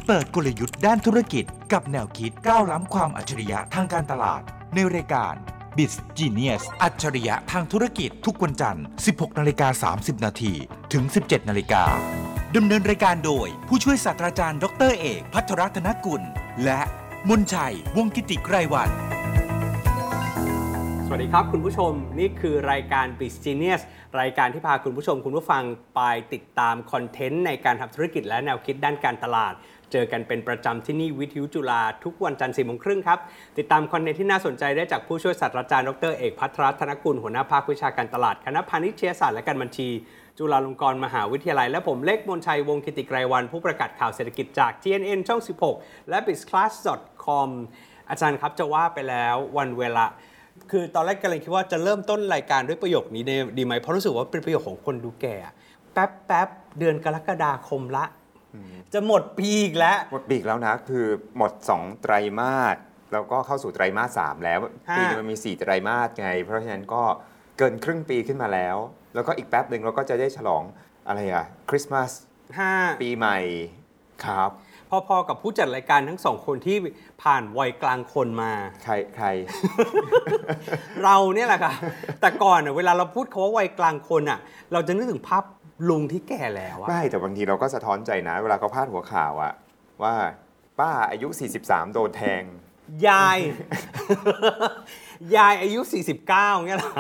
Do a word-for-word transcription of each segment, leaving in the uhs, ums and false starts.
เปิดกลยุทธ์ด้านธุรกิจกับแนวคิดก้าวล้ำความอัจฉริยะทางการตลาดในรายการ Biz Genius อัจฉริยะทางธุรกิจทุกวันจันทร์ สิบหกนาฬิกาสามสิบนาที ถึง สิบเจ็ดนาฬิกาดำเนินรายการโดยผู้ช่วยศาสตราจารย์ดรเอกภัทรรัตนกุลและมนชัยวงศ์กิติไกรวรรณสวัสดีครับคุณผู้ชมนี่คือรายการ Biz Genius รายการที่พาคุณผู้ชมคุณผู้ฟังไปติดตามคอนเทนต์ในการทำธุรกิจและแนวคิดด้านการตลาดเจอกันเป็นประจำที่นี่วิทยุจุฬาทุกวันจันทร์สี่โมงครึ่งครับติดตามคอนเทนต์ที่น่าสนใจได้จากผู้ช่วยศาสตราจารย์ดรเอกภัทรรัตนกุลหัวหน้าภาควิชาการตลาดคณะพาณิชยศาสตร์และการบัญชีจุฬาลงกรณ์มหาวิทยาลัยและผมเล็กมนชัยวงศ์กิติไกรวรรณผู้ประกาศข่าวเศรษฐกิจจาก ที เอ็น เอ็น ช่องสิบหกและ บิสคลาส ดอท คอม อาจารย์ครับจะว่าไปแล้ววันเวลาคือตอนแรกกำลังคิดว่าจะเริ่มต้นรายการด้วยประโยคนี้ดีไหมเพราะรู้สึกว่าเป็นประโยคของคนดูแก่แป๊บแป๊บเดือนกรกฎาคมละจะหมดปีอีกแล้วหมดปีอีกแล้วนะคือหมดสองไตรมาสแล้วก็เข้าสู่ไตรมาสสามแล้วปีนึงมันมีสี่ไตรมาสไงเพราะฉะนั้นก็เกินครึ่งปีขึ้นมาแล้วแล้วก็อีกแป๊บนึงเราก็จะได้ฉลองอะไรอ่ะคริสต์มาสปีใหม่ครับพอๆกับผู้จัดรายการทั้งสองคนที่ผ่านวัยกลางคนมาใครใครเราเนี่ยแหละค่ะแต่ก่อนเวลาเราพูดคำว่าวัยกลางคนอ่ะเราจะนึกถึงภาพลุงที่แก่แล้วอะไม่แต่บางทีเราก็สะท้อนใจนะเวลาเขาพาดหัวข่าวอะว่าป้าอายุสี่สิบสามโดนแทงยาย ยายอายุสี่สิบเก้าเงี้ยหรอ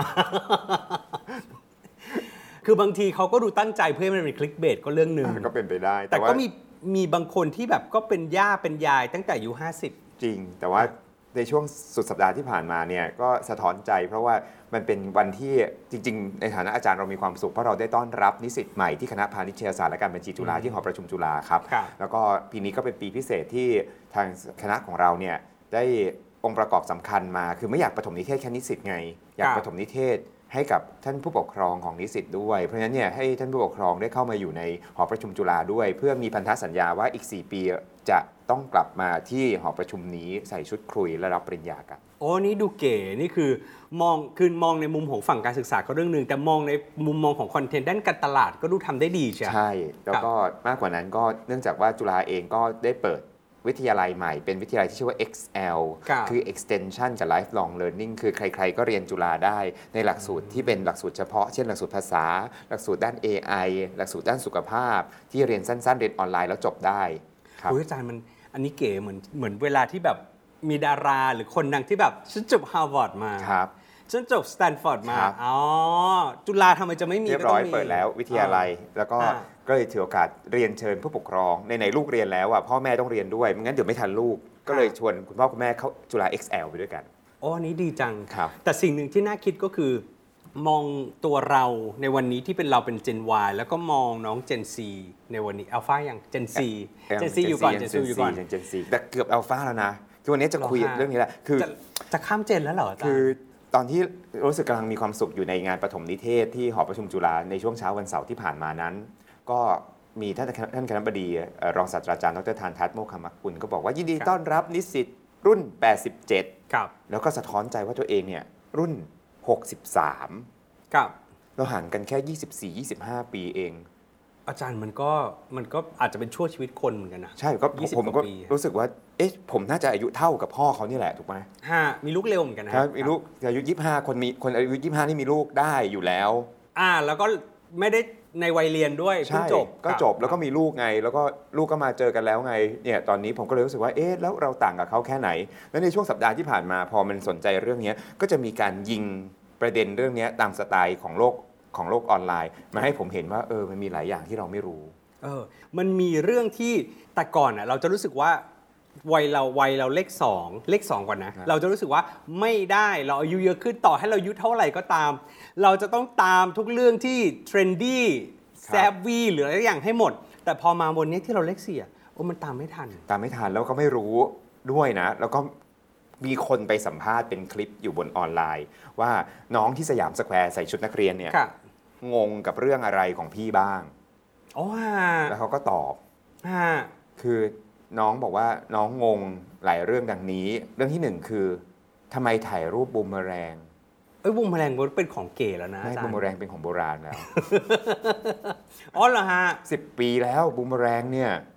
คือบางทีเขาก็ดูตั้งใจเพื่อให้มันเป็นคลิกเบสก็เรื่องนึงก็เป็นไปได้แต่ก็มีมีบางคนที่แบบก็เป็นย่าเป็นยายตั้งแต่อายุห้าสิบจริงแต่ว่าในช่วงสุดสัปดาห์ที่ผ่านมาเนี่ยก็สะท้อนใจเพราะว่ามันเป็นวันที่จริงๆในฐานะอาจารย์เรามีความสุขเพราะเราได้ต้อนรับนิสิตใหม่ที่คณะพาณิชยศาสตร์และการบัญชีจุฬาที่หอประชุมจุฬาครับแล้วก็ปีนี้ก็เป็นปีพิเศษที่ทางคณะของเราเนี่ยได้องค์ประกอบสำคัญมาคือไม่อยากประถมนิเทศแค่นิสิตไงอยากประถมนิเทศให้กับท่านผู้ปกครองของนิสิตด้วยเพราะฉะนั้นเนี่ยให้ท่านผู้ปกครองได้เข้ามาอยู่ในหอประชุมจุฬาด้วยเพื่อมีพันธสัญญาว่าอีกสี่ปีจะต้องกลับมาที่หอประชุมนี้ใส่ชุดคุยและรับปริญญากันโอ้นี่ดูเก๋นี่คือมองคือมองในมุมของฝั่งการศึกษาก็เรื่องนึงแต่มองในมุมมองของคอนเทนต์ด้านการตลาดก็ดูทำได้ดีใช่ใช่แล้วก็มากกว่านั้นก็เนื่องจากว่าจุฬาเองก็ได้เปิดวิทยาลัยใหม่เป็นวิทยาลัยที่ชื่อว่า เอ็กซ์ แอล คือ Extension กับ Lifelong Learning คือใครๆก็เรียนจุฬาได้ในหลักสูตรที่เป็นหลักสูตรเฉพาะเช่นหลักสูตรภาษาหลักสูตรด้าน เอ ไอ หลักสูตรด้านสุขภาพที่เรียนสั้นๆเรียนออนไลน์แล้วจบได้ครับอาจารย์มันอันนี้เก๋เหมือนเหมือนเวลาที่แบบมีดาราหรือคนดังที่แบบฉันจบฮาร์วาร์ดมาครับฉันจบสแตนฟอร์ดมาอ๋อจุฬาทำไมจะไม่มีเรียบร้อยเปิดแล้ววิทยาลัยแล้วก็ก็เลยถือโอกาสเรียนเชิญผู้ปกครองในไหนลูกเรียนแล้วอ่ะพ่อแม่ต้องเรียนด้วยไม่งั้นเดี๋ยวไม่ทันลูกก็เลยชวนคุณพ่อคุณแม่เข้าจุฬา เอ็กซ์ แอล ไปด้วยกันอ๋ออันนี้ดีจังครับแต่สิ่งหนึ่งที่น่าคิดก็คือมองตัวเราในวันนี้ที่เป็นเราเป็น Gen Y แล้วก็มองน้อง Gen Z ในวันนี้ Alpha ยัง Gen Z Gen Z อยู่ก่อน Gen Z อยู่ก่อน Gen Z แต่เกือบ Alpha แล้วนะคือวันนี้จะคุยเรื่องนี้แหละคือจะข้ามเจนแล้วเหรอคือตอนที่รู้สึกกำลังมีความสุขอยู่ในงานประถมนิเทศที่หอประชุมจุฬาในช่วงเช้าวันเสาร์ที่ผ่านมานั้นก็มีท่านท่านคณบดีรองศาสตราจารย์ดรธานทัศน์โมคคมกุลก็บอกว่ายินดีต้อนรับนิสิตรุ่นแปดสิบเจ็ดครับแล้วก็สะท้อนใจว่าตัวเองเนี่ยรุ่นหกสิบสามครับเราห่างกันแค่ยี่สิบสี่ ยี่สิบห้าปีเองอาจารย์มันก็มันก็อาจจะเป็นชั่วชีวิตคนเหมือนกันนะใช่ก็ผมก็รู้สึกว่าเอ๊ะผมน่าจะอายุเท่ากับพ่อเขานี่แหละถูกไหมฮะมีลูกเร็วเหมือนกันนะครับมีลูกอายุยี่สิบห้าคนมีคนอายุยี่สิบห้านี่มีลูกได้อยู่แล้วอ่าแล้วก็ไม่ได้ในวัยเรียนด้วยเพิ่งจบก็จบแล้วก็มีลูกไงแล้วก็ลูกก็มาเจอกันแล้วไงเนี่ยตอนนี้ผมก็เลยรู้สึกว่าเอ๊ะแล้วเราต่างกับเขาแค่ไหนแล้วในช่วงสัปดาห์ที่ผ่านมาพอมันสนใจเรื่องนี้ก็จะมีการยิงประเด็นเรื่องนี้ตามสไตล์ของโลกของโลกออนไลน์มาให้ผมเห็นว่าเออมันมีหลายอย่างที่เราไม่รู้เออมันมีเรื่องที่แต่ก่อนอ่ะเราจะรู้สึกว่าวัยเราวัยเราเลขสองเลขสองก่อนนะเราจะรู้สึกว่าไม่ได้เราอายุเยอะขึ้นต่อให้เราอายุเท่าไหร่ก็ตามเราจะต้องตามทุกเรื่องที่เทรนดี้แซฟวี่หรืออะไรอย่างให้หมดแต่พอมาวันนี้ที่เราเลขสี่อ่ะโอ้มันตามไม่ทันตามไม่ทันแล้วก็ไม่รู้ด้วยนะแล้วก็มีคนไปสัมภาษณ์เป็นคลิปอยู่บนออนไลน์ว่าน้องที่สยามสแควร์ใส่ชุดนักเรียนเนี่ยงงกับเรื่องอะไรของพี่บ้างอ๋อแล้วเขาก็ตอบคือน้องบอกว่าน้องงงหลายเรื่องดังนี้เรื่องที่หนึ่งคือทำไมถ่ายรูปบูมเมอแรงเอ้ยบูมเมอแรงเป็นของเก๋แล้วนะไม่บูมเมอแรงเป็นของโบราณแล้วอ๋อเหรอฮะสิบปีแล้วบูมเมอแรงเนี่ย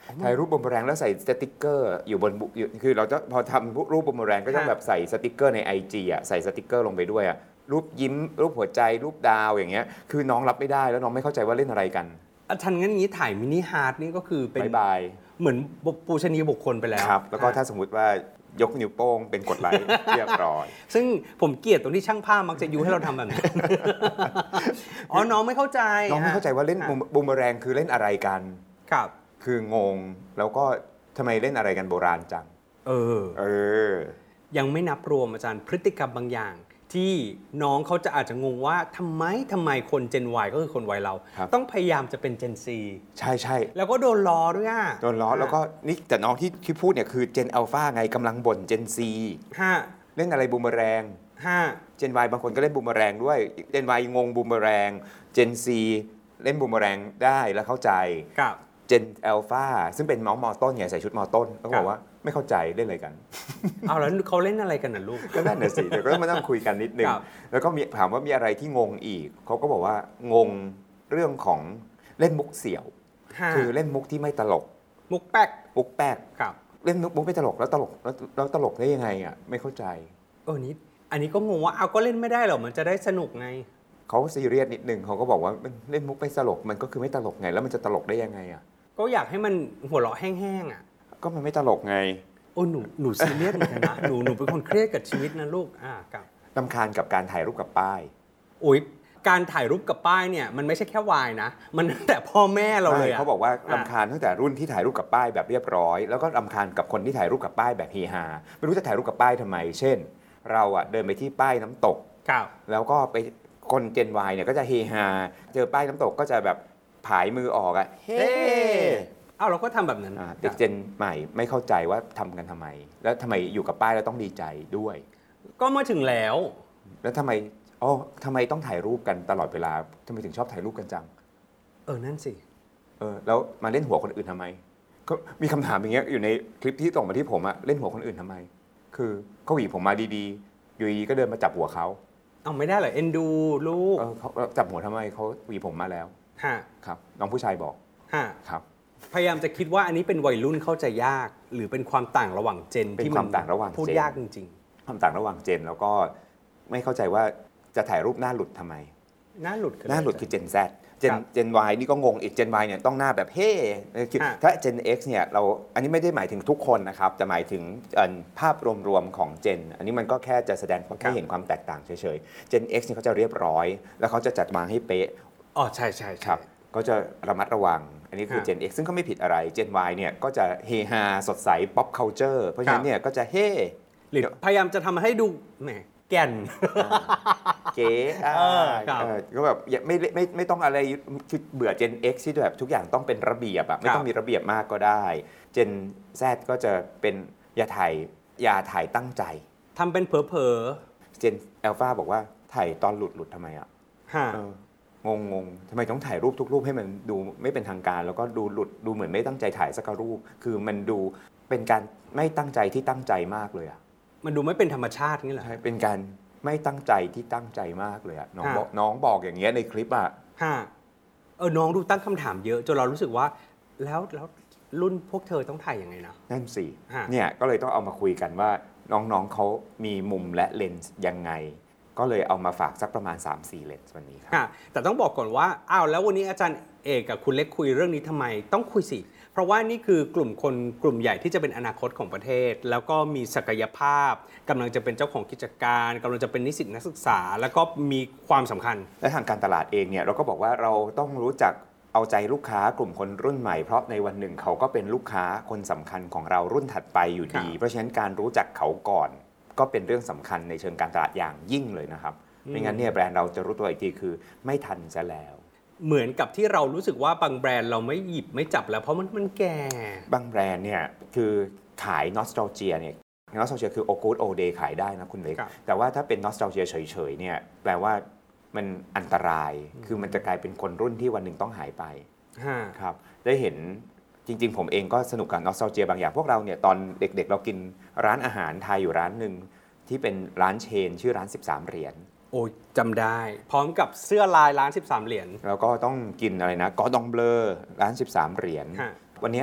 ถ่ายรูปบูมเมอแรงแล้วใส่สติกเกอร์อยู่บนคือเราจะพอทำรูปบูมเมอแรงก็ต้องแบบใส่สติกเกอร์ใน ไอ จี อ่ะใส่สติกเกอร์ลงไปด้วยอ่ะรูปยิ้มรูปหัวใจรูปดาวอย่างเงี้ยคือน้องรับไม่ได้แล้วน้องไม่เข้าใจว่าเล่นอะไรกันอาจารย์งั้นงี้ถ่ายมินิฮาร์ทนี่ก็คือเป็นบายเหมือนปูชนียบุคคลไปแล้วครับแล้วก็ถ้าสมมุติว่ายกนิ้วโป้งเป็นกดไลค์เรียบร้อยซึ่งผมเกลียดตรงที่ช่างภาพมักจะยุให้เราทำแบบนั้นอ๋อน้องไม่เข้าใจน้องไม่เข้าใจว่าเล่นบูมเมอแรงคือเล่นอะไรกันครับคืองงแล้วก็ทำไมเล่นอะไรกันโบราณจังเออเออยังไม่นับรวมอาจารย์พฤติกรรมบางอย่างที่น้องเขาจะอาจจะงงว่าทำไมทำไมคน Gen Y ก็คือคนวัยเราต้องพยายามจะเป็น Gen Z ใช่ใช่แล้วก็โดนล้อด้วยอ่ะโดนล้อแล้วก็นี่แต่น้องที่ที่พูดเนี่ยคือ Gen Alpha ไงกำลังบ่น Gen Z ฮะเล่นอะไรบูมเมอแรงฮะ Gen Y บางคนก็เล่นบูมเมอแรงด้วย Gen Y งงบูมเมอแรง Gen Z เล่นบูมเมอแรงได้แล้วเข้าใจครับ Gen Alpha ซึ่งเป็นน้องมอต้นไงใส่ชุดมอต้นเขาบอกว่าไม่เข้าใจเล่นอะไรกันเอาแล้วเขาเล่นอะไรกันน่ะลูกก็นั่นน่ะสิเดี๋ยวก็มานั่งคุยกันนิดนึงแล้วก็มีถามว่ามีอะไรที่งงอีกเขาก็บอกว่างงเรื่องของเล่นมุกเสี่ยวคือเล่นมุกที่ไม่ตลกมุกแป๊กมุกแป๊กครับเล่นมุกไม่ตลกแล้วตลกแล้วแล้วตลกได้ยังไงอ่ะไม่เข้าใจเออนี่อันนี้ก็งงว่าเอาก็เล่นไม่ได้หรอมันจะได้สนุกไงเขาซีเรียสนิดนึงเขาก็บอกว่าเล่นมุกไม่ตลกมันก็คือไม่ตลกไงแล้วมันจะตลกได้ยังไงอ่ะก็อยากให้มันหัวเราะแห้งๆอ่ะก็มันไม่ตลกไงโอ้หนูหนูซีเรียสเหมือนกันนะหนูหนูเป็นคนเครียดกับชีวิตนะลูกอ่ากับรำคาญกับการถ่ายรูปกับป้ายโอ๊ยการถ่ายรูปกับป้ายเนี่ยมันไม่ใช่แค่วายนะมันตั้งแต่พ่อแม่เราเลยอ่ะเขาบอกว่ารำคาญตั้งแต่รุ่นที่ถ่ายรูปกับป้ายแบบเรียบร้อยแล้วก็รำคาญกับคนที่ถ่ายรูปกับป้ายแบบเฮฮาไม่รู้จะถ่ายรูปกับป้ายทำไมเช่นเราอ่ะเดินไปที่ป้ายน้ำตกแล้วก็ไปคนเจน Y เนี่ยก็จะเฮฮาเจอป้ายน้ำตกก็จะแบบผายมือออกอ่ะเฮ้อ้าวเราก็ทำแบบนั้นเด็กเจนใหม่ไม่เข้าใจว่าทำกันทำไมแล้วทำไมอยู่กับป้ายแล้วต้องดีใจด้วยก็มาถึงแล้วแล้วทำไมอ๋อทำไมต้องถ่ายรูปกันตลอดเวลาทำไมถึงชอบถ่ายรูปกันจังเออนั่นสิเออแล้วมาเล่นหัวคนอื่นทำไมก็มีคำถามอย่างเงี้ยอยู่ในคลิปที่ส่งมาที่ผมอะเล่นหัวคนอื่นทำไมคือเขาหวีผมมาดีๆอยู่ดีก็เดินมาจับหัวเขาเอาไม่ได้เหรอเอ็นดูลูกเออเขาจับหัวทำไมเขาหวีผมมาแล้วฮะครับน้องผู้ชายบอกฮะครับพยายามจะคิดว่าอันนี้เป็นวัยรุ่นเข้าใจยากหรือเป็นความต่างระหว่างเจนที่มันต่างระหว่างพูดยากจริงๆความต่างระหว่างเจนแล้วก็ไม่เข้าใจว่าจะถ่ายรูปหน้าหลุดทำไมหน้าหลุดหน้าหลุดคือเจน Z เจนเจน Y นี่ก็งงอีกเจน Y เนี่ยต้องหน้าแบบเฮ่ถ้าเจน X เนี่ยเราอันนี้ไม่ได้หมายถึงทุกคนนะครับจะหมายถึงภาพรวมๆของเจนอันนี้มันก็แค่จะแสดงให้เห็นความแตกต่างเฉยๆเจน X เนี่ยเขาจะเรียบร้อยแล้วเขาจะจัดวางให้เป๊ะอ๋อใช่ใช่ครับก็จะระมัดระวังอันนี้คือ Gen X ซึ่งก็ไม่ผิดอะไร Gen Y เนี่ยก็จะเฮฮาสดใส pop culture เพราะฉะนั้นเนี่ยก็จะเฮ่หรือพยายามจะทำให้ดูแหมแก่นเก๋ก็แบบไม่ไม่ไม่ต้องอะไรคือเบื่อ Gen X ที่แบบทุกอย่างต้องเป็นระเบียบอะไม่ต้องมีระเบียบมากก็ได้ Gen Z ก็จะเป็นอย่าถ่ายอย่าถ่ายตั้งใจทำเป็นเผลอๆ Gen Alpha บอกว่าถ่ายตอนหลุดหลุดทำไมอะงงงทำไมต้องถ่ายรูปทุกรูปให้มันดูไม่เป็นทางการแล้วก็ดูหลุดดูเหมือนไม่ตั้งใจถ่ายสักรูปคือมันดูเป็นการไม่ตั้งใจที่ตั้งใจมากเลยอ่ะมันดูไม่เป็นธรรมชาตินี่แหละใช่เป็นการไม่ตั้งใจที่ตั้งใจมากเลยอ่ะน้องบอกน้องบอกอย่างเงี้ยในคลิปอ่ะฮะเออน้องดูตั้งคำถามเยอะจนเรารู้สึกว่าแล้วแล้วรุ่นพวกเธอต้องถ่ายยังไงนะนั่นสิเนี่ยก็เลยต้องเอามาคุยกันว่าน้องๆเขามีมุมและเลนส์ยังไงก็เลยเอามาฝากสักประมาณ สามสี่ เลนส์วันนี้ครับแต่ต้องบอกก่อนว่าอ้าวแล้ววันนี้อาจารย์เอกกับคุณเล็กคุยเรื่องนี้ทำไมต้องคุยสิเพราะว่านี่คือกลุ่มคนกลุ่มใหญ่ที่จะเป็นอนาคตของประเทศแล้วก็มีศักยภาพกำลังจะเป็นเจ้าของกิจการกำลังจะเป็นนิสิตนักศึกษาแล้วก็มีความสำคัญและทางการตลาดเองเนี่ยเราก็บอกว่าเราต้องรู้จักเอาใจลูกค้ากลุ่มคนรุ่นใหม่เพราะในวันหนึ่งเขาก็เป็นลูกค้าคนสำคัญของเรารุ่นถัดไปอยู่ดีเพราะฉะนั้นการรู้จักเขาก่อนก็เป็นเรื่องสำคัญในเชิงการตลาดอย่างยิ่งเลยนะครับไม่งั้นเนี่ยแบรนด์เราจะรู้ตัวอีกทีคือไม่ทันซะแล้วเหมือนกับที่เรารู้สึกว่าบางแบรนด์เราไม่หยิบไม่จับแล้วเพราะมันมันแก่บางแบรนด์เนี่ยคือขาย nostalgia เนี่ย nostalgia คือ old good old day ขายได้นะคุณเล็กแต่ว่าถ้าเป็น nostalgia เฉยๆเนี่ยแปลว่ามันอันตรายคือมันจะกลายเป็นคนรุ่นที่วันหนึ่งต้องหายไปครับได้เห็นจริงๆผมเองก็สนุกกับ nostalgia บางอย่างพวกเราเนี่ยตอนเด็กๆเรากินร้านอาหารไทยอยู่ร้านนึงที่เป็นร้านเชนชื่อร้านสิบสามเหรียญโอ้จำได้พร้อมกับเสื้อลายร้านสิบสามเหรียญแล้วก็ต้องกินอะไรนะกอดองเบลอร้านสิบสามเหรียญวันนี้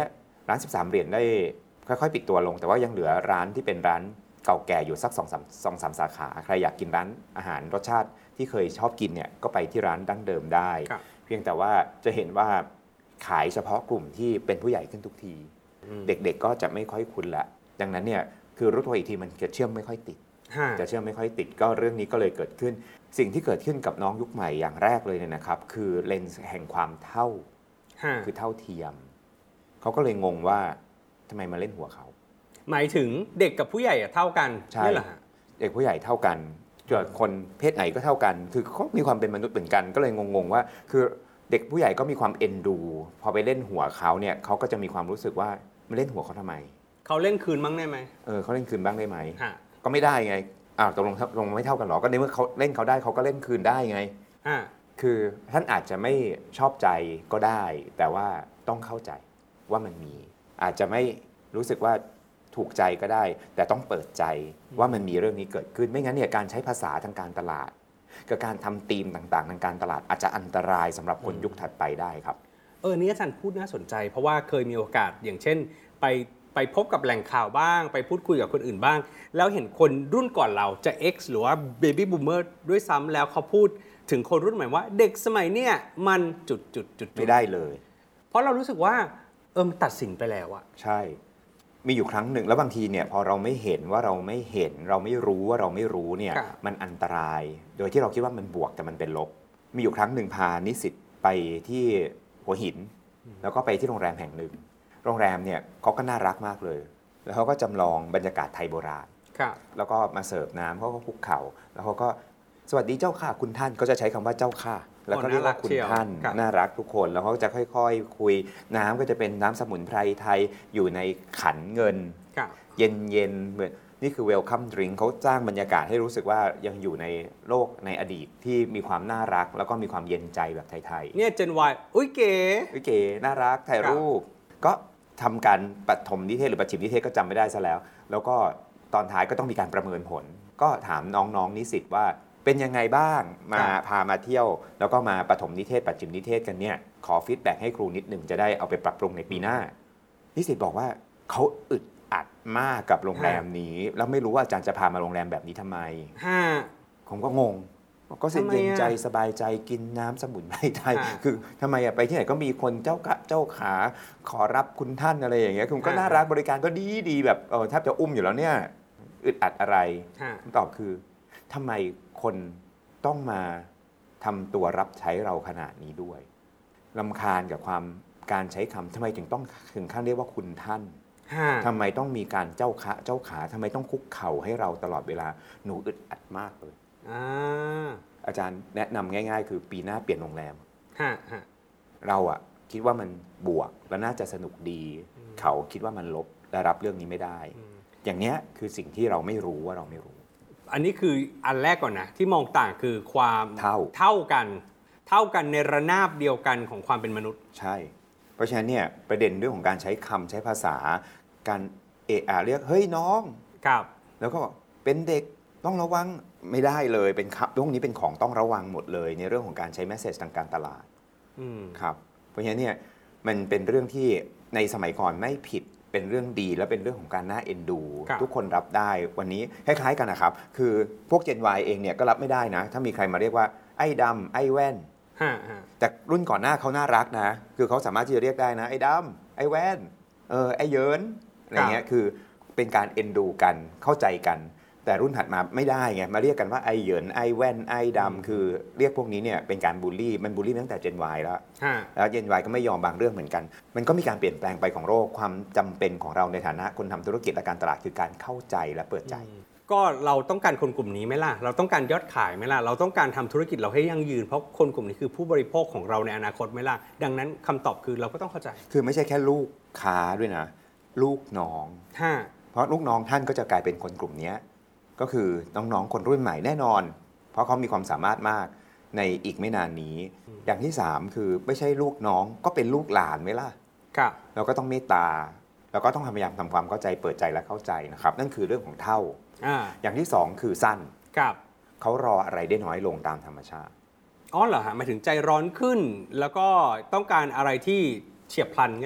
ร้านสิบสามเหรียญได้ค่อยๆปิดตัวลงแต่ว่ายังเหลือร้านที่เป็นร้านเก่าแก่อยู่สัก สองถึงสาม สาขาใครอยากกินร้านอาหารรสชาติที่เคยชอบกินเนี่ยก็ไปที่ร้านดั้งเดิมได้เพียงแต่ว่าจะเห็นว่าขายเฉพาะกลุ่มที่เป็นผู้ใหญ่ขึ้นทุกทีเด็กๆก็จะไม่ค่อยคุ้นละดังนั้นเนี่ยคือรู้ตัวอีกทีมันจะเชื่อมไม่ค่อยติดจะเชื่อมไม่ค่อยติดก็เรื่องนี้ก็เลยเกิดขึ้นสิ่งที่เกิดขึ้นกับน้องยุคใหม่อย่างแรกเลยเนี่ยนะครับคือเลนส์แห่งความเท่าคือเท่าเทียมเขาก็เลยงงว่าทำไมมาเล่นหัวเขาหมายถึงเด็กกับผู้ใหญ่เท่ากันใช่เหรอเด็กผู้ใหญ่เท่ากันเกิดคนเพศไหนก็เท่ากันคือเขามีความเป็นมนุษย์เหมือนกันก็เลยงงๆว่าคือเด็กผู้ใหญ่ก็มีความเอ็นดูพอไปเล่นหัวเขาเนี่ยเขาก็จะมีความรู้สึกว่ามาเล่นหัวเขาทำไมเขาเล่นคืนบ้างได้ไหมเออเขาเล่นคืนบ้างได้ไหมก็ไม่ได้ไงอ้าวตกลงลงไม่เท่ากันหรอก็ในเมื่อเขาเล่นเขาได้เขาก็เล่นคืนได้ไงคือท่านอาจจะไม่ชอบใจก็ได้แต่ว่าต้องเข้าใจว่ามันมีอาจจะไม่รู้สึกว่าถูกใจก็ได้แต่ต้องเปิดใจว่ามันมีเรื่องนี้เกิดขึ้นไม่งั้นเนี่ยการใช้ภาษาทางการตลาดกับการทำธีมต่างๆทางการตลาดอาจจะอันตรายสำหรับคนยุคถัดไปได้ครับเออนี่อาจารย์พูดน่าสนใจเพราะว่าเคยมีโอกาสอย่างเช่นไปไปพบกับแหล่งข่าวบ้างไปพูดคุยกับคนอื่นบ้างแล้วเห็นคนรุ่นก่อนเราจะ X หรือว่า Baby Boomer ด้วยซ้ำแล้วเขาพูดถึงคนรุ่นใหม่ว่าเด็กสมัยเนี้ยมันจุดจุดจุดไม่ได้เลยเพราะเรารู้สึกว่าเออตัดสินไปแล้วอะใช่มีอยู่ครั้งหนึ่งแล้วบางทีเนี่ยพอเราไม่เห็นว่าเราไม่เห็นเราไม่รู้ว่าเราไม่รู้เนี่ยมันอันตรายโดยที่เราคิดว่ามันบวกแต่มันเป็นลบมีอยู่ครั้งหนึ่งพานิสิตไปที่หัวหินแล้วก็ไปที่โรงแรมแห่งหนึ่งโรงแรมเนี่ยเขาก็น่ารักมากเลยแล้วเขาก็จำลองบรรยากาศไทยโบราณแล้วก็มาเสิร์ฟน้ำเขาก็คุกเข่าแล้วเขาก็สวัสดีเจ้าข้าคุณท่านก็จะใช้คำว่าเจ้าข้าแล้วก็เรียกว่าคุณท่านน่ารักทุกคนแล้วเขาจะค่อยๆคุยน้ำก็จะเป็นน้ำสมุนไพรไทยอยู่ในขันเงินเย็นๆเหมือนนี่คือ welcome drink เขาสร้างบรรยากาศให้รู้สึกว่ายังอยู่ในโลกในอดีตที่มีความน่ารักแล้วก็มีความเย็นใจแบบไทยๆเนี่ย Gen Y อุ้ยเก๋อุ้ยเก๋น่ารักถ่ายรูปก็ทำการปฐมนิเทศหรือประฉิมนิเทศก็จำไม่ได้ซะแล้วแล้วก็ตอนท้ายก็ต้องมีการประเมินผลก็ถามน้องๆนิสิตว่าเป็นยังไงบ้างมาพามาเที่ยวแล้วก็มาปฐมนิเทศปัจฉิมนิเทศกันเนี่ยขอฟีดแบ็กให้ครูนิดหนึ่งจะได้เอาไปปรับปรุงในปีหน้านิสิตบอกว่าเขาอึดอัดมากกับโรงแรมนี้แล้วไม่รู้ว่าอาจารย์จะพามาโรงแรมแบบนี้ทำไมผมก็งงก็เส้นเย็นใจสบายใจกินน้ำสมุนไพรไทยคือทำไมอะไปที่ไหนก็มีคนเจ้ากะเจ้าขาขอรับคุณท่านอะไรอย่างเงี้ยคุณก็น่ารักบริการก็ดีดีแบบเออแทบจะอุ้มอยู่แล้วเนี่ยอึดอัดอะไรคำตอบคือทำไมคนต้องมาทำตัวรับใช้เราขนาดนี้ด้วยรำคาญกับความการใช้คำทำไมถึงต้องถึงขั้นเรียกว่าคุณท่านทำไมต้องมีการเจ้าขาเจ้าขาทำไมต้องคุกเข่าให้เราตลอดเวลาหนูอึดอัดมากเลยอาจารย์แนะนำง่ายๆคือปีหน้าเปลี่ยนโรงแรมเราอะคิดว่ามันบวกและน่าจะสนุกดีเขาคิดว่ามันลบและรับเรื่องนี้ไม่ได้อย่างเนี้ยคือสิ่งที่เราไม่รู้ว่าเราไม่รู้อันนี้คืออันแรกก่อนนะที่มองต่างคือความเท่าเท่ากันเท่ากันในระนาบเดียวกันของความเป็นมนุษย์ใช่เพราะฉะนั้นเนี่ยประเด็นเรื่องของการใช้คำใช้ภาษาการเอะอะเรียกเฮ้ยน้องครับแล้วก็เป็นเด็กต้องระวังไม่ได้เลยเป็นครับพวกนี้เป็นของต้องระวังหมดเลยในเรื่องของการใช้แมสเสจทางการตลาดครับเพราะฉะนั้นเนี่ยมันเป็นเรื่องที่ในสมัยก่อนไม่ผิดเป็นเรื่องดีและเป็นเรื่องของการน่าเอ็นดูทุกคนรับได้วันนี้คล้ายๆกันนะครับคือพวก Gen Y เองเนี่ยก็รับไม่ได้นะถ้ามีใครมาเรียกว่าไอ้ดำไอ้แว่นแต่รุ่นก่อนหน้าเขาน่ารักนะคือเขาสามารถที่จะเรียกได้นะไอ้ดำไอ้แว่นเออไอ้เยินอะไรเงี้ยคือเป็นการเอ็นดูกันเข้าใจกันแต่รุ่นถัดมาไม่ได้ไงมาเรียกกันว่าไอ้เหยินไอ้แว่นไอ้ดำคือเรียกพวกนี้เนี่ยเป็นการบูลลี่มันบูลลี่ตั้งแต่ Gen Y แล้วแล้ว Gen Y ก็ไม่ยอมบางเรื่องเหมือนกันมันก็มีการเปลี่ยนแปลงไปของโลกความจำเป็นของเราในฐานะคนทำธุรกิจและการตลาดคือการเข้าใจและเปิดใจก็เราต้องการคนกลุ่มนี้ไหมล่ะเราต้องการยอดขายไหมล่ะเราต้องการทำธุรกิจเราให้ยั่งยืนเพราะคนกลุ่มนี้คือผู้บริโภคของเราในอนาคตไหมล่ะดังนั้นคำตอบคือเราก็ต้องเข้าใจคือไม่ใช่แค่ลูกค้าด้วยนะลูกน้องเพราะลูกน้องท่านก็จะกลายเป็นคนกลุ่มนี้ก็คือน้องๆคนรุ่นใหม่แน่นอนเพราะเขามีความสามารถมากในอีกไม่นานนี้อย่างที่สามคือไม่ใช่ลูกน้องก็เป็นลูกหลานไหมล่ะครับเราก็ต้องเมตตาเราก็ต้องพยายามทำความเข้าใจเปิดใจและเข้าใจนะครับนั่นคือเรื่องของเท่า อ, อย่างที่สองคือสั้นครับเขารออะไรได้น้อยลงตามธรรมชาติอ๋อเหรอฮะหมายถึงใจร้อนขึ้นแล้วก็ต้องการอะไรที่เฉียบพลันงี้เหรอเ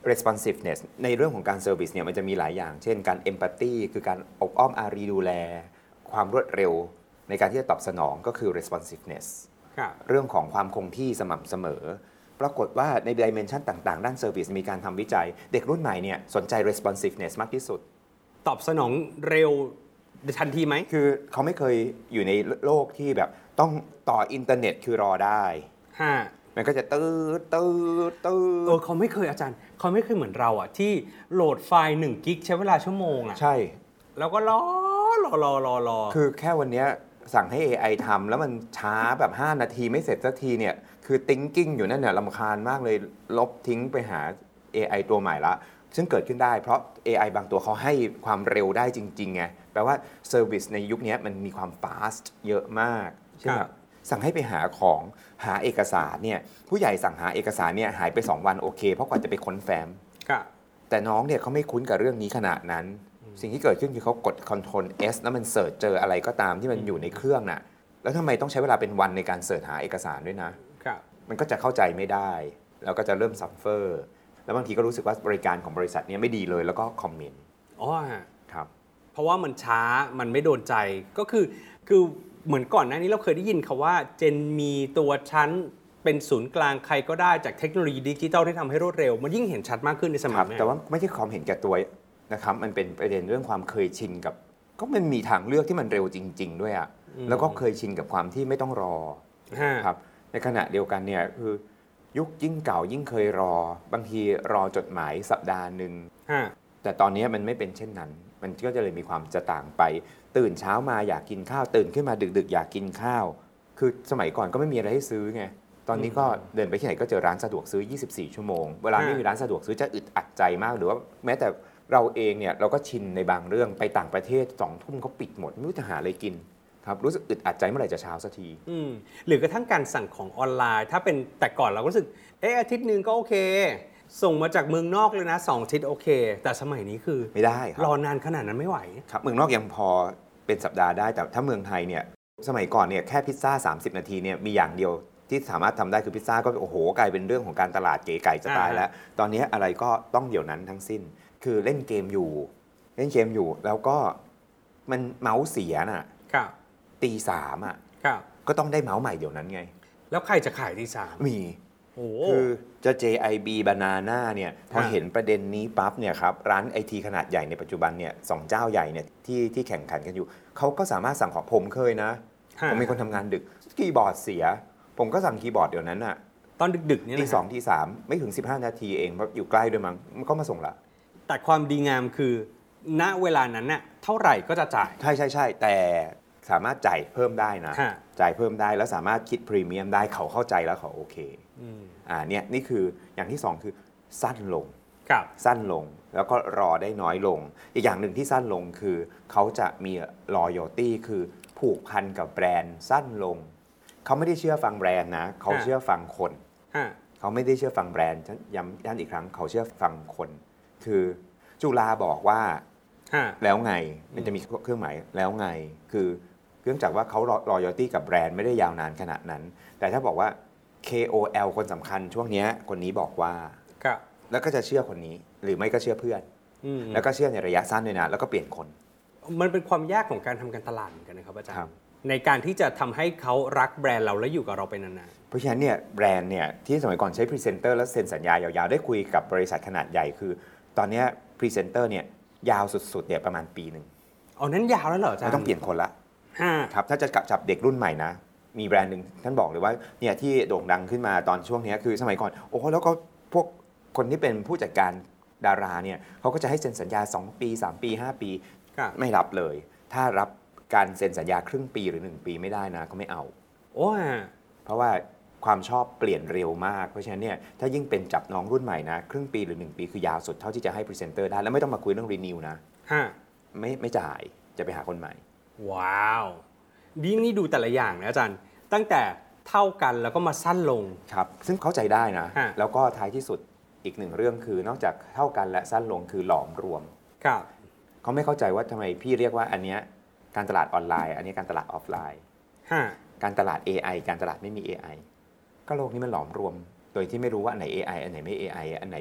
responsiveness ในเรื่องของการ service เนี่ยมันจะมีหลายอย่างเช่นการ empathy คือการอบอ้อมอารีดูแลความรวดเร็วในการที่จะตอบสนองก็คือ responsiveness เรื่องของความคงที่สม่ำเสมอปรากฏว่าใน dimension ต่างๆด้าน service มีการทำวิจัยเด็กรุ่นใหม่เนี่ยสนใจ responsiveness มากที่สุดตอบสนองเร็วทันทีไหมคือเขาไม่เคยอยู่ในโลกที่แบบต้องต่ออินเทอร์เน็ตคือรอได้ฮะมันก็จะตื้อตื้อตื้อเออเขาไม่เคยอาจารย์เขาไม่เคยเหมือนเราอ่ะที่โหลดไฟล์หนึ่งกิกใช้เวลาชั่วโมงอ่ะใช่แล้วก็รอรอรอรอรอคือแค่วันนี้สั่งให้ เอ ไอ ทำแล้วมันช้าแบบห้านาทีไม่เสร็จสักทีเนี่ยคือ thinking อยู่นั่นเนี่ยรำคาญมากเลยลบทิ้งไปหา เอ ไอ ตัวใหม่ละซึ่งเกิดขึ้นได้เพราะ เอ ไอ บางตัวเขาให้ความเร็วได้จริงๆไงแปลว่า service ในยุคนี้มันมีความ fast เยอะมากใช่ไหมสั่งให้ไปหาของหาเอกสารเนี่ยผู้ใหญ่สั่งหาเอกสารเนี่ยหายไปสองวันโอเคเพราะกว่าจะไปค้นแฟ้มแต่น้องเนี่ยเขาไม่คุ้นกับเรื่องนี้ขนาดนั้นสิ่งที่เกิดขึ้นคือเขากด control S แล้วมันเสิร์ชเจออะไรก็ตามที่มันอยู่ในเครื่องน่ะแล้วทำไมต้องใช้เวลาเป็นวันในการเสิร์ชหาเอกสารด้วยนะมันก็จะเข้าใจไม่ได้แล้วก็จะเริ่มซัฟเฟอร์แล้วบางทีก็รู้สึกว่าบริการของบริษัทนี้ไม่ดีเลยแล้วก็คอมเมนต์อ๋อครับเพราะว่ามันช้ามันไม่โดนใจก็คือคือเหมือนก่อนหน้านี้เราเคยได้ยินคำว่าเจนมีตัวชั้นเป็นศูนย์กลางใครก็ได้จากเทคโนโลยีดิจิทัลที่ทำให้รวดเร็วมันยิ่งเห็นชัดมากขึ้นในสมัยนี้แต่ว่าไม่ใช่ความเห็นแก่ตัวนะครับมันเป็นประเด็นเรื่องความเคยชินกับก็มันมีทางเลือกที่มันเร็วจริงๆด้วยอ่ะแล้วก็เคยชินกับความที่ไม่ต้องรอครับในขณะเดียวกันเนี่ยคือยุคยิ่งเก่ายิ่งเคยรอบางทีรอจดหมายสัปดาห์หนึ่งแต่ตอนนี้มันไม่เป็นเช่นนั้นมันก็จะเลยมีความจะต่างไปตื่นเช้ามาอยากกินข้าวตื่นขึ้นมาดึกๆอยากกินข้าวคือสมัยก่อนก็ไม่มีอะไรให้ซื้อไงตอนนี้ก็เดินไปที่ไหนก็เจอร้านสะดวกซื้อยี่สิบสี่ชั่วโมงเวลาไม่มีร้านสะดวกซื้อจะอึดอัดใจมากหรือว่าแม้แต่เราเองเนี่ยเราก็ชินในบางเรื่องไปต่างประเทศสองทุ่มเขาปิดหมดไม่รู้จะหาอะไรกินครับรู้สึกอึดอัดใจเมื่อไหร่จะเช้าสักทีหรือกระทั่งการสั่งของออนไลน์ถ้าเป็นแต่ก่อนเราก็รู้สึกเอออาทิตย์นึงก็โอเคส่งมาจากเมืองนอกเลยนะสองอาทิตย์โอเคแต่สมัยนี้คือไม่ได้ครับรอนานขนาดนั้นไม่ไหวครับเมืองนอกยังพอเป็นสัปดาห์ได้แต่ถ้าเมืองไทยเนี่ยสมัยก่อนเนี่ยแค่พิซซ่าสามสิบนาทีเนี่ยมีอย่างเดียวที่สามารถทำได้คือพิซซ่าก็โอ้โหกลายเป็นเรื่องของการตลาดเก๋ไก่จะตายแล้วตอนนี้อะไรก็ต้องเดี๋ยวนั้นทั้งสิ้นคือเล่นเกมอยู่เล่นเกมอยู่แล้วก็มันเมาส์เสียน่ะตีสามอ่ะก็ต้องได้เมาส์ใหม่เดี๋ยวนั้นไงแล้วใครจะขายตีสามมีคือจะ เจ ไอ บี Banana เนี่ยพอเห็นประเด็นนี้ปั๊บเนี่ยครับร้านไอทีขนาดใหญ่ในปัจจุบันเนี่ยสองเจ้าใหญ่เนี่ยที่ที่แข่งขันกันอยู่เขาก็สามารถสั่งของผมเคยนะผมเป็นคนทำงานดึกคีย์บอร์ดเสียผมก็สั่งคีย์บอร์ดเดี๋ยวนั้นอ่ะตอนดึกๆเนี่ยที่สองที่สามไม่ถึงสิบห้านาทีเองเพราะอยู่ใกล้ด้วยมั้งมันก็มาส่งละแต่ความดีงามคือณเวลานั้นน่ะเท่าไหร่ก็จะจ่ายใช่ใช่ใช่แต่สามารถจ่ายเพิ่มได้นะจ่ายเพิ่มได้แล้วสามารถคิดพรีเมียมได้เขาเข้าใจแล้วเขาโอเคอ่าเนี่ยนี่คืออย่างที่สองคือสั้นลงสั้นลงแล้วก็รอได้น้อยลงอีกอย่างหนึ่งที่สั้นลงคือเขาจะมี loyalty คือผูกพันกับแบรนด์สั้นลงเขาไม่ได้เชื่อฟังแบรนด์นะเขาเชื่อฟังคนเขาไม่ได้เชื่อฟังแบรนด์ย้ำย้ำอีกครั้งเขาเชื่อฟังคนคือจุฬาบอกว่าแล้วไงมันจะมีเครื่องหมายแล้วไงคือเนื่องจากว่าเขา loyalty กับแบรนด์ไม่ได้ยาวนานขนาดนั้นแต่ถ้าบอกว่า เค โอ แอล คนสำคัญช่วงนี้คนนี้บอกว่าแล้วก็จะเชื่อคนนี้หรือไม่ก็เชื่อเพื่อนแล้วก็เชื่อในระยะสั้นด้วยนะแล้วก็เปลี่ยนคนมันเป็นความยากของการทำการตลาดเหมือนกันนะครับอาจารย์ในการที่จะทำให้เขารักแบรนด์เราและอยู่กับเราไปนานๆเพราะฉะนั้นเนี่ยแบรนด์เนี่ยที่สมัยก่อนใช้พรีเซนเตอร์แล้วเซ็นสัญญายาวๆได้คุยกับบริษัทขนาดใหญ่คือตอนนี้พรีเซนเตอร์เนี่ยยาวสุดๆเนี่ยประมาณปีหนึ่งอ๋อนั้นยาวแล้วเหรออาจารย์ไม่ต้องเปลี่ยนคนละครับถ้าจะจับเด็กรุ่นใหม่นะมีแบรนด์หนึ่งท่านบอกเลยว่าเนี่ยที่โด่งดังขึ้นมาตอนช่วงนี้คือสมัยก่อนโอ้แล้วก็พวกคนที่เป็นผู้จัดการดาราเนี่ยเขาก็จะให้เซ็นสัญญาสองปีสามปีห้าปีไม่รับเลยถ้ารับการเซ็นสัญญาครึ่งปีหรือหนึ่งปีไม่ได้นะก็ไม่เอาโอ้เพราะว่าความชอบเปลี่ยนเร็วมากเพราะฉะนั้นเนี่ยถ้ายิ่งเป็นจับน้องรุ่นใหม่นะครึ่งปีหรือหนึ่งปีคือยาวสุดเท่าที่จะให้พรีเซนเตอร์ได้แล้วไม่ต้องมาคุยเรื่องรีนิวนะไม่ไม่จ่ายจะไปหาคนใหม่ว้าวดีนี่ดูแต่ละอย่างนะอาจารย์ตั้งแต่เท่ากันแล้วก็มาสั้นลงครับซึ่งเข้าใจได้นะแล้วก็ท้ายที่สุดอีกหนึ่งเรื่องคือนอกจากเท่ากันและสั้นลงคือหลอมรวมครับเขาไม่เข้าใจว่าทำไมพี่เรียกว่าอันเนี้ยการตลาดออนไลน์อันนี้การตลาดออฟไลน์การตลาด เอ ไอ การตลาดไม่มี เอ ไอ ก็โลกนี้มันหลอมรวมโดยที่ไม่รู้ว่าอันไหน เอ ไอ อันไหนไม่ เอ ไอ อันไหน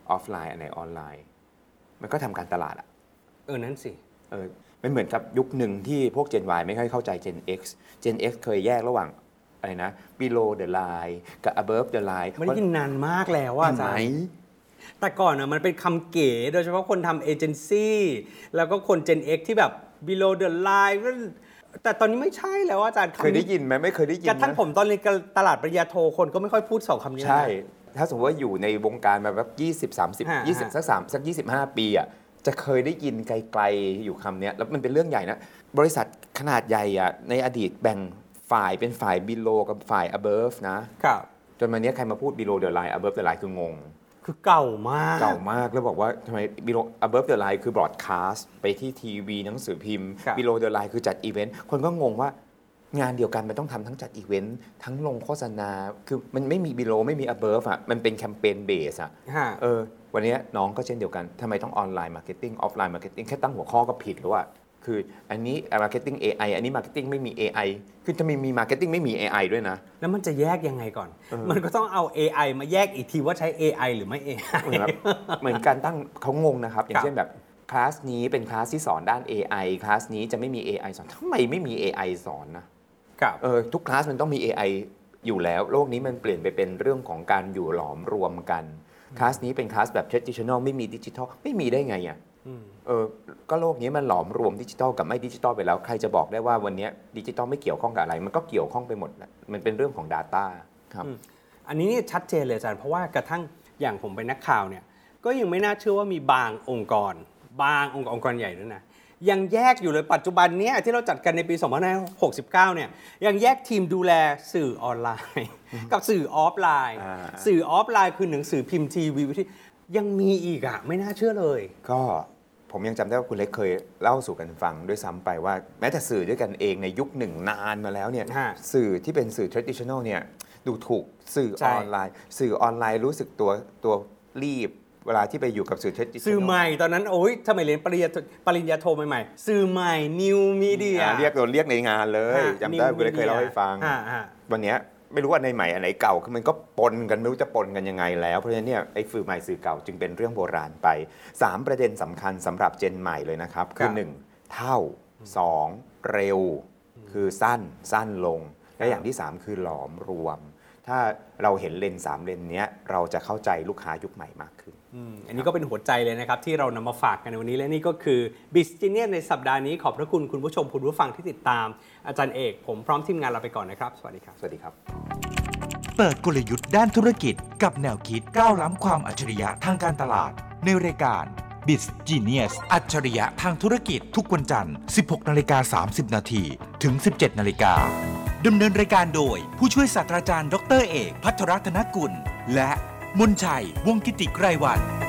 ออฟไลน์อันไหนออนไลน์มันก็ทำการตลาดอ่ะเออนั่นสิเออมันเหมือนกับยุคหนึ่งที่พวก Gen Y ไม่ค่อยเข้าใจ Gen X Gen X เคยแยกระหว่างอะไรนะ below the line กับ above the line ไม่ได้ยินนานมากแล้วว่าอาจารย์แต่ก่อนอ่ะมันเป็นคำเก๋โดยเฉพาะคนทำเอเจนซี่แล้วก็คน Gen X ที่แบบ below the line แต่ตอนนี้ไม่ใช่แล้วอาจารย์เคยได้ยินไหมไม่เคยได้ยินกระทั่งผมตอนเรียนตลาดปริญญาโทคนก็ไม่ค่อยพูดสองคำนี้ใช่ถ้าสมมติว่าอยู่ในวงการมาแบบยี่สิบ สามสิบ ยี่สิบสักสามสักยี่สิบห้าปีอ่ะจะเคยได้ยินไกลๆอยู่คำนี้แล้วมันเป็นเรื่องใหญ่นะบริษัทขนาดใหญ่อ่ะในอดีตแบ่งฝ่ายเป็นฝ่าย below กับฝ่าย above นะครับจนวันนี้ใครมาพูด below the line above the line คืองงคือเก่ามากเก่ามากแล้วบอกว่าทำไม below above the line คือ broadcast ไปที่ทีวีหนังสือพิมพ์ below the line คือจัดอีเวนต์คนก็งงว่างานเดียวกันมันต้องทำทั้งจัดอีเวนต์ทั้งลงโฆษณาคือมันไม่มี below ไม่มี above อ่ะมันเป็นแคมเปญเบสอ่ะเออวันนี้น้องก็เช่นเดียวกันทำไมต้องออนไลน์มาร์เก็ตติ้งออฟไลน์มาร์เก็ตติ้งแค่ตั้งหัวข้อก็ผิดแล้วอ่ะคืออันนี้มาร์เก็ตติ้ง เอ ไอ อันนี้มาร์เก็ตติ้งไม่มี เอ ไอ คือจะมีมีมาร์เก็ตติ้งไม่มี เอ ไอ ด้วยนะแล้วมันจะแยกยังไงก่อนมันก็ต้องเอา เอ ไอ มาแยกอีกทีว่าใช้ เอ ไอ หรือไม่ เอ ไอเหมือนการตั้งเขางงนะครับอย่างเช่นแบบคลาสนี้เป็นคลาสที่สอนด้าน เอ ไอ คลาสนี้จะไม่มี เอ ไอ สอนทำไมไม่มี เอ ไอ สอนนะเออทุกคลาสมันต้องมี เอ ไอ อยู่แล้วโลกนี้มันเปลี่ยนไปเป็นเรื่องของการอยู่หลอมรวมกันคลาสนี้เป็นคลาสแบบ traditional ไม่มีดิจิทัลไม่มีได้ไงอ่ะเออก็โลกนี้มันหลอมรวมดิจิทัลกับไม่ดิจิทัลไปแล้วใครจะบอกได้ว่าวันนี้ดิจิทัลไม่เกี่ยวข้องกับอะไรมันก็เกี่ยวข้องไปหมดนะมันเป็นเรื่องของ data ครับอันนี้นี่ชัดเจนเลยอาจารย์เพราะว่ากระทั่งอย่างผมเป็นนักข่าวเนี่ยก็ยังไม่น่าเชื่อว่ามีบางองค์กรบางองค์กรองค์กรใหญ่ด้วยนะยังแยกอยู่เลยปัจจุบันนี้ที่เราจัดกันในปีสองพันห้าร้อยหกสิบเก้าเนี่ยยังแยกทีมดูแลสื่อออนไลน์กับสื่อออฟไลน์สื่อออฟไลน์คือหนังสือพิมพ์ทีวีที่ยังมีอีกอ่ะไม่น่าเชื่อเลยก็ผมยังจำได้ว่าคุณเล็กเคยเล่าสู่กันฟังด้วยซ้ำไปว่าแม้แต่สื่อด้วยกันเองในยุคหนึ่งนานมาแล้วเนี่ยสื่อที่เป็นสื่อ traditional เนี่ยดูถูกสื่อออนไลน์สื่อออนไลน์รู้สึกตัวตัวรีบเวลาที่ไปอยู่กับสื่อ traditional สื่อใหม่ตอนนั้นโอ้ยทำไมเรียนปริญญาปริญญาโทใหม่ๆสื่อใหม่ new media เรียกโดนเรียกในงานเลยจำได้คุณเล็กเคยเล่าให้ฟังวันนี้ไม่รู้ว่าในใหม่อันไหนเก่าคือมันก็ปนกันไม่รู้จะปนกันยังไงแล้วเพราะฉะนั้นเนี่ยไอ้สื่อใหม่สื่อเก่าจึงเป็นเรื่องโบราณไปสามประเด็นสำคัญสำหรับเจนใหม่เลยนะครับคือหนึ่งเท่าสองเร็วคือสั้นสั้นลงและอย่างที่สามคือหลอมรวมถ้าเราเห็นเลนส์สามเลนนี้เราจะเข้าใจลูกค้ายุคใหม่มากขึ้นอ, อันนี้ก็เป็นหัวใจเลยนะครับที่เรานำมาฝากกันในวันนี้และนี่ก็คือ Business ในสัปดาห์นี้ขอบพระคุณคุณผู้ชมคุณผู้ฟังที่ติดตามอาจารย์เอกผมพร้อมทีมงานเราไปก่อนนะครับสวัสดีครับสวัสดีครับเปิดกลยุทธ์ด้านธุรกิจกับแนวคิดก้าวล้ำความอัจฉริยะทางการตลาดในรายการ Business อัจฉริยะทางธุรกิจทุกวันจันทร์ สิบหกนาฬิกาสามสิบนาทีถึง สิบเจ็ดนาฬิกาดำเนินรายการโดยผู้ช่วยศาสตราจารย์ดรเอกภัทรรัตนกุลและมนชัยวงศ์กิติไกรวรรณ